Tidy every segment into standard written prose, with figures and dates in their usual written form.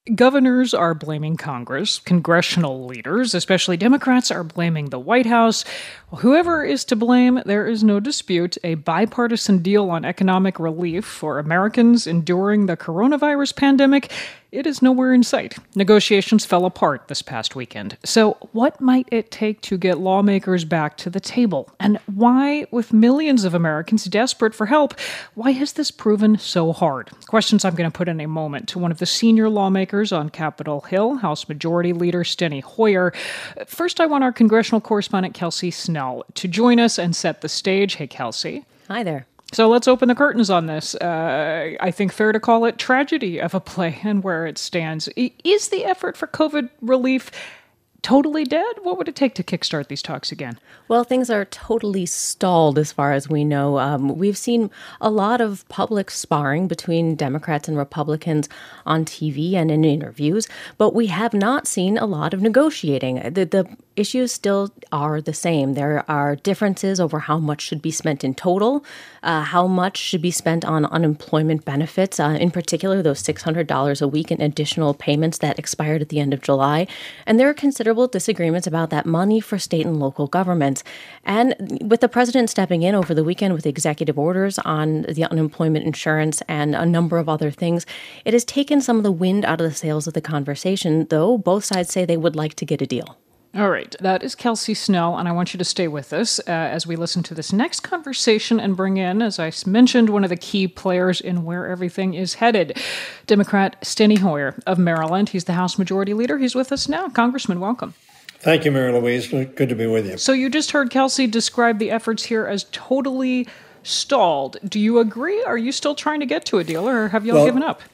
Governors are blaming Congress. Congressional leaders, especially Democrats, are blaming the White House. Whoever is to blame, there is no dispute. A bipartisan deal on economic relief for Americans enduring the coronavirus pandemic, it is nowhere in sight. Negotiations fell apart this past weekend. So what might it take to get lawmakers back to the table? And why, with millions of Americans desperate for help, why has this proven so hard? Questions I'm going to put in a moment to one of the senior lawmakers on Capitol Hill, House Majority Leader Steny Hoyer. First, I want our congressional correspondent Kelsey Snell to join us and set the stage. Hey, Kelsey. Hi there. So let's open the curtains on this. I think fair to call it tragedy of a play and where it stands. Is the effort for COVID relief totally dead? What would it take to kickstart these talks again? Well, things are totally stalled as far as we know. We've seen a lot of public sparring between Democrats and Republicans on TV and in interviews, but we have not seen a lot of negotiating. The issues still are the same. There are differences over how much should be spent in total, how much should be spent on unemployment benefits, in particular those $600 a week in additional payments that expired at the end of July. And there are considerable disagreements about that money for state and local governments. And with the president stepping in over the weekend with executive orders on the unemployment insurance and a number of other things, it has taken some of the wind out of the sails of the conversation, though both sides say they would like to get a deal. All right, that is Kelsey Snell, and I want you to stay with us as we listen to this next conversation and bring in, as I mentioned, one of the key players in where everything is headed, Democrat Steny Hoyer of Maryland. He's the House Majority Leader. He's with us now. Congressman, welcome. Thank you, Mary Louise. Good to be with you. So you just heard Kelsey describe the efforts here as totally stalled. Do you agree? Are you still trying to get to a deal, or have y'all given up?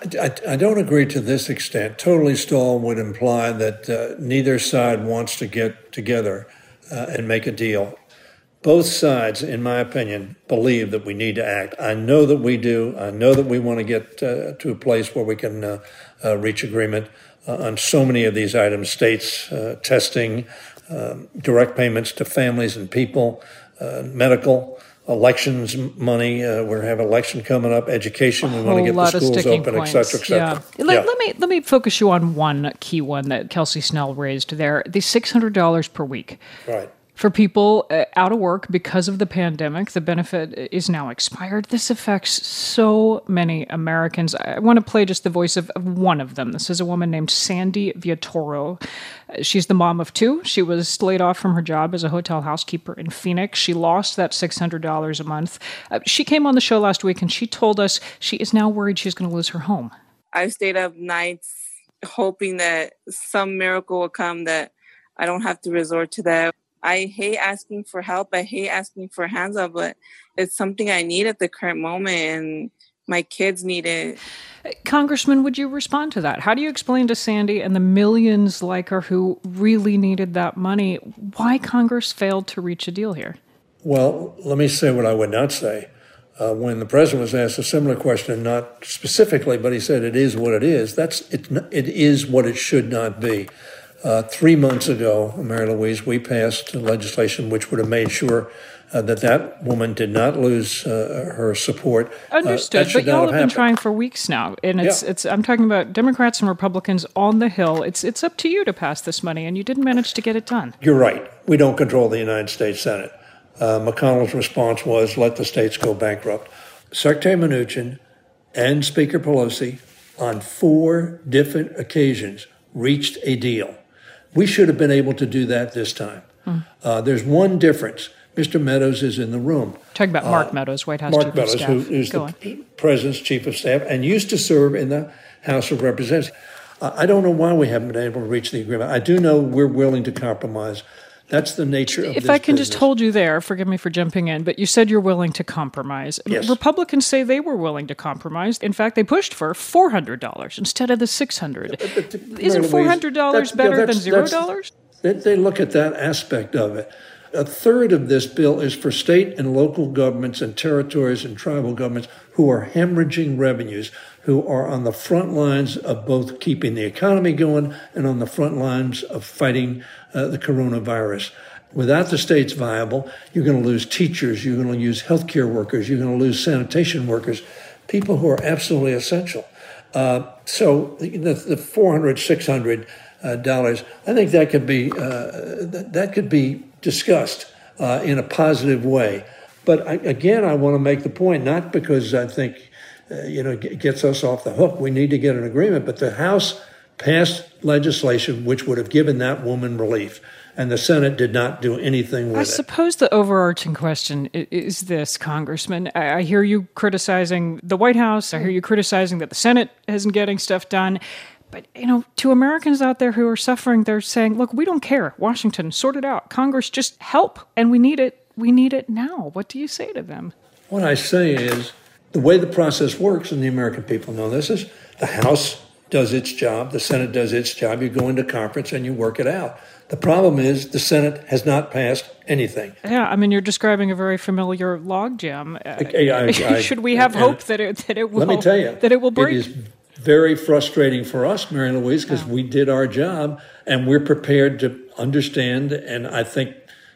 I don't agree to this extent. Totally stalled would imply that neither side wants to get together and make a deal. Both sides, in my opinion, believe that we need to act. I know that we do. I know that we want to get to a place where we can reach agreement on so many of these items: states, testing, direct payments to families and people, medical, elections money. We have an election coming up, education. We want to get the schools open, et cetera, et cetera. Yeah. Let me focus you on one key one that Kelsey Snell raised there, the $600 per week. Right. For people out of work because of the pandemic, the benefit is now expired. This affects so many Americans. I want to play just the voice of one of them. This is a woman named Sandy Viatoro. She's the mom of two. She was laid off from her job as a hotel housekeeper in Phoenix. She lost that $600 a month. She came on the show last week and she told us she is now worried she's going to lose her home. I stayed up nights hoping that some miracle will come, that I don't have to resort to that. I hate asking for help. I hate asking for hands up, but it's something I need at the current moment, and my kids need it. Congressman, would you respond to that? How do you explain to Sandy and the millions like her who really needed that money why Congress failed to reach a deal here? Well, let me say what I would not say. When the president was asked a similar question, not specifically, but he said it is what it is. It is what it should not be. 3 months ago, Mary Louise, we passed legislation which would have made sure that woman did not lose her support. Understood, but y'all have been trying for weeks now, and I'm talking about Democrats and Republicans on the Hill. It's up to you to pass this money, and you didn't manage to get it done. You're right. We don't control the United States Senate. McConnell's response was let the states go bankrupt. Secretary Mnuchin and Speaker Pelosi on 4 different occasions reached a deal. We should have been able to do that this time. There's one difference. Mr. Meadows is in the room. Talking about Mark Meadows, White House Chief of Staff. Who's the President's Chief of Staff and used to serve in the House of Representatives. I don't know why we haven't been able to reach the agreement. I do know we're willing to compromise. That's the nature of this If I can business. just hold you there, forgive me for jumping in, but you said you're willing to compromise. Yes. Republicans say they were willing to compromise. In fact, they pushed for $400 instead of the $600. Isn't $400 better than $0? They look at that aspect of it. A third of this bill is for state and local governments and territories and tribal governments who are hemorrhaging revenues, who are on the front lines of both keeping the economy going and on the front lines of fighting the coronavirus. Without the states viable, you're going to lose teachers, you're going to lose healthcare workers, you're going to lose sanitation workers, people who are absolutely essential. So the $400, $600, I think that could be discussed in a positive way. But again, I want to make the point, not because I think it gets us off the hook. We need to get an agreement, but the House passed legislation which would have given that woman relief, and the Senate did not do anything with it. I suppose the overarching question is this, Congressman. I hear you criticizing the White House. I hear you criticizing that the Senate isn't getting stuff done. But, to Americans out there who are suffering, they're saying, look, we don't care. Washington, sort it out. Congress, just help. And we need it. We need it now. What do you say to them? What I say is the way the process works, and the American people know this, is the House does its job, the Senate does its job, you go into conference and you work it out. The problem is the Senate has not passed anything. Yeah, you're describing a very familiar logjam. Should we have hope that it will? Let me tell you, that it will break? It is very frustrating for us, Mary Louise, because we did our job and we're prepared to understand. And I think,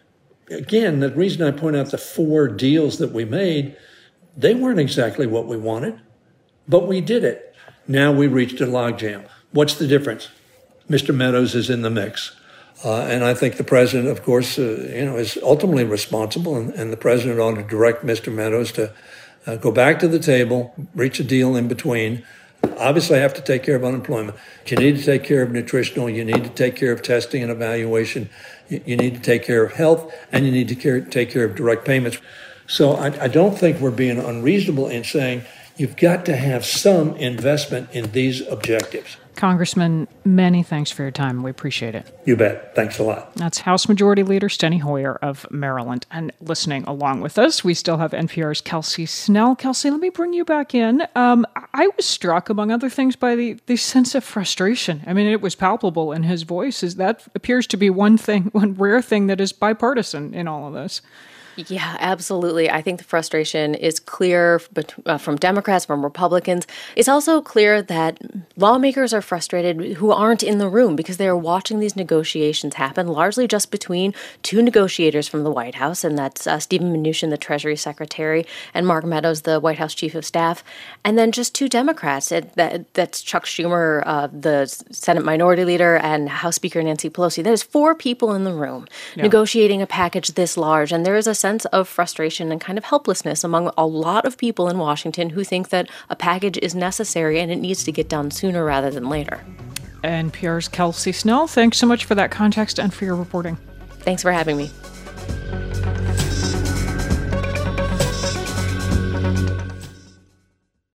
again, the reason I point out the 4 deals that we made, they weren't exactly what we wanted, but we did it. Now we reached a logjam. What's the difference? Mr. Meadows is in the mix. And I think the president, of course, is ultimately responsible, and the president ought to direct Mr. Meadows to go back to the table, reach a deal in between. Obviously, I have to take care of unemployment. You need to take care of nutritional. You need to take care of testing and evaluation. You need to take care of health, and you need to take care of direct payments. So I don't think we're being unreasonable in saying you've got to have some investment in these objectives. Congressman, many thanks for your time. We appreciate it. You bet. Thanks a lot. That's House Majority Leader Steny Hoyer of Maryland. And listening along with us, we still have NPR's Kelsey Snell. Kelsey, let me bring you back in. I was struck, among other things, by the sense of frustration. It was palpable in his voice. That appears to be one rare thing that is bipartisan in all of this. Yeah, absolutely. I think the frustration is clear from Democrats, from Republicans. It's also clear that lawmakers are frustrated who aren't in the room because they are watching these negotiations happen, largely just between 2 negotiators from the White House, and that's Stephen Mnuchin, the Treasury Secretary, and Mark Meadows, the White House Chief of Staff, and then just 2 Democrats. That's Chuck Schumer, the Senate Minority Leader, and House Speaker Nancy Pelosi. There's 4 people in the room negotiating a package this large, and there is a sense of frustration and kind of helplessness among a lot of people in Washington who think that a package is necessary and it needs to get done sooner rather than later. NPR's Kelsey Snell, thanks so much for that context and for your reporting. Thanks for having me.